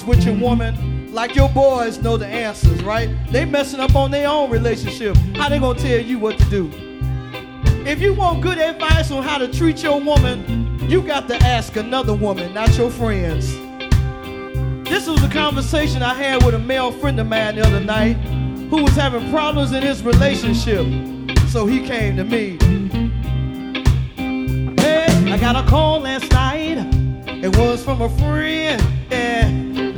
with your woman like your boys know the answers, right? They messing up on their own relationship. How they gonna tell you what to do? If you want good advice on how to treat your woman, you got to ask another woman, not your friends. This was a conversation I had with a male friend of mine the other night who was having problems in his relationship. So he came to me. Hey, I got a call last night. It was from a friend.